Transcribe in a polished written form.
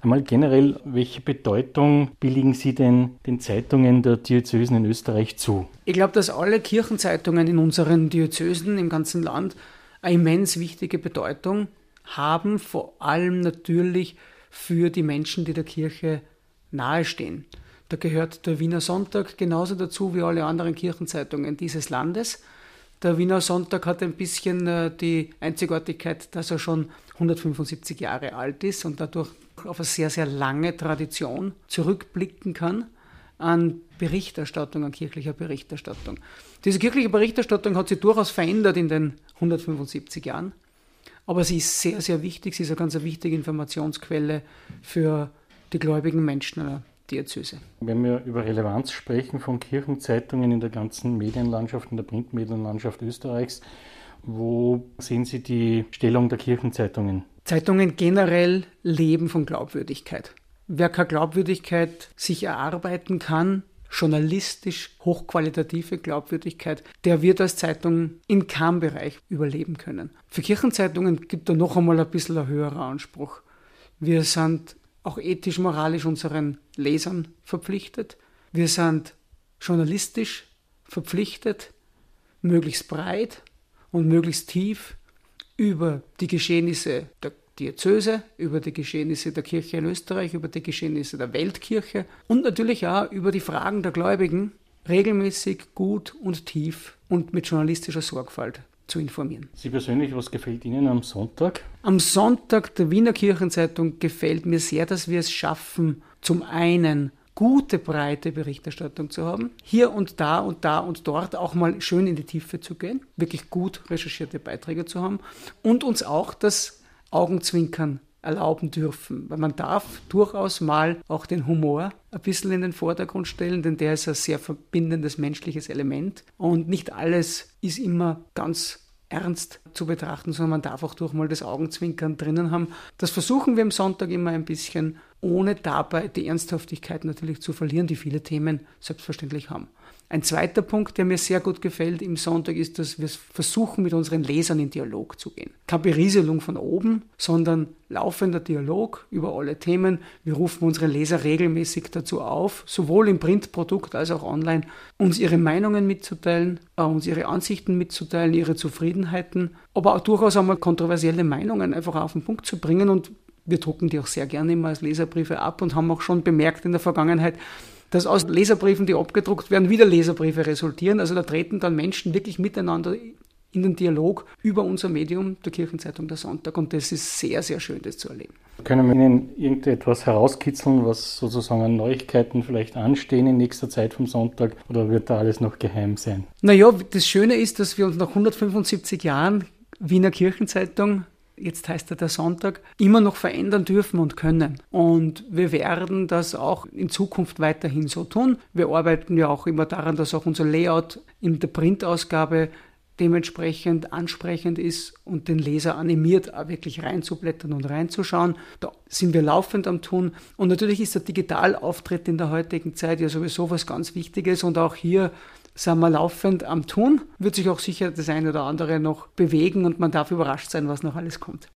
Einmal generell, welche Bedeutung billigen Sie denn den Zeitungen der Diözesen in Österreich zu? Ich glaube, dass alle Kirchenzeitungen in unseren Diözesen im ganzen Land eine immens wichtige Bedeutung haben, vor allem natürlich für die Menschen, die der Kirche nahestehen. Da gehört der Wiener Sonntag genauso dazu wie alle anderen Kirchenzeitungen dieses Landes. Der Wiener Sonntag hat ein bisschen die Einzigartigkeit, dass er schon 175 Jahre alt ist und dadurch auf eine sehr, sehr lange Tradition zurückblicken kann an Berichterstattung, an kirchlicher Berichterstattung. Diese kirchliche Berichterstattung hat sich durchaus verändert in den 175 Jahren, aber sie ist sehr, sehr wichtig. Sie ist eine ganz wichtige Informationsquelle für die gläubigen Menschen einer Diözese. Wenn wir über Relevanz sprechen von Kirchenzeitungen in der ganzen Medienlandschaft, in der Printmedienlandschaft Österreichs, wo sehen Sie die Stellung der Kirchenzeitungen? Zeitungen generell leben von Glaubwürdigkeit. Wer keine Glaubwürdigkeit sich erarbeiten kann, journalistisch hochqualitative Glaubwürdigkeit, der wird als Zeitung in keinem Bereich überleben können. Für Kirchenzeitungen gibt da noch einmal ein bisschen ein höherer Anspruch. Wir sind auch ethisch, moralisch unseren Lesern verpflichtet. Wir sind journalistisch verpflichtet, möglichst breit und möglichst tief über die Geschehnisse der Diözese, über die Geschehnisse der Kirche in Österreich, über die Geschehnisse der Weltkirche und natürlich auch über die Fragen der Gläubigen regelmäßig, gut und tief und mit journalistischer Sorgfalt zu informieren. Sie persönlich, was gefällt Ihnen am Sonntag? Am Sonntag der Wiener Kirchenzeitung gefällt mir sehr, dass wir es schaffen, zum einen gute, breite Berichterstattung zu haben, hier und da und dort auch mal schön in die Tiefe zu gehen, wirklich gut recherchierte Beiträge zu haben und uns auch das Augenzwinkern erlauben dürfen, weil man darf durchaus mal auch den Humor ein bisschen in den Vordergrund stellen, denn der ist ein sehr verbindendes menschliches Element und nicht alles ist immer ganz ernst zu betrachten, sondern man darf auch durch mal das Augenzwinkern drinnen haben. Das versuchen wir am Sonntag immer ein bisschen, ohne dabei die Ernsthaftigkeit natürlich zu verlieren, die viele Themen selbstverständlich haben. Ein zweiter Punkt, der mir sehr gut gefällt im Sonntag, ist, dass wir versuchen, mit unseren Lesern in Dialog zu gehen. Keine Berieselung von oben, sondern laufender Dialog über alle Themen. Wir rufen unsere Leser regelmäßig dazu auf, sowohl im Printprodukt als auch online, uns ihre Meinungen mitzuteilen, uns ihre Ansichten mitzuteilen, ihre Zufriedenheiten, aber auch durchaus einmal kontroversielle Meinungen einfach auf den Punkt zu bringen. Und wir drucken die auch sehr gerne immer als Leserbriefe ab und haben auch schon bemerkt in der Vergangenheit, dass aus Leserbriefen, die abgedruckt werden, wieder Leserbriefe resultieren. Also da treten dann Menschen wirklich miteinander in den Dialog über unser Medium, der Kirchenzeitung der Sonntag. Und das ist sehr, sehr schön, das zu erleben. Können wir Ihnen irgendetwas herauskitzeln, was sozusagen an Neuigkeiten vielleicht anstehen in nächster Zeit vom Sonntag? Oder wird da alles noch geheim sein? Naja, das Schöne ist, dass wir uns nach 175 Jahren Wiener Kirchenzeitung, jetzt heißt er der Sonntag, immer noch verändern dürfen und können. Und wir werden das auch in Zukunft weiterhin so tun. Wir arbeiten ja auch immer daran, dass auch unser Layout in der Printausgabe dementsprechend ansprechend ist und den Leser animiert, auch wirklich reinzublättern und reinzuschauen. Da sind wir laufend am Tun. Und natürlich ist der Digitalauftritt in der heutigen Zeit ja sowieso was ganz Wichtiges. Und auch hier sind wir laufend am Tun. Wird sich auch sicher das eine oder andere noch bewegen und man darf überrascht sein, was noch alles kommt.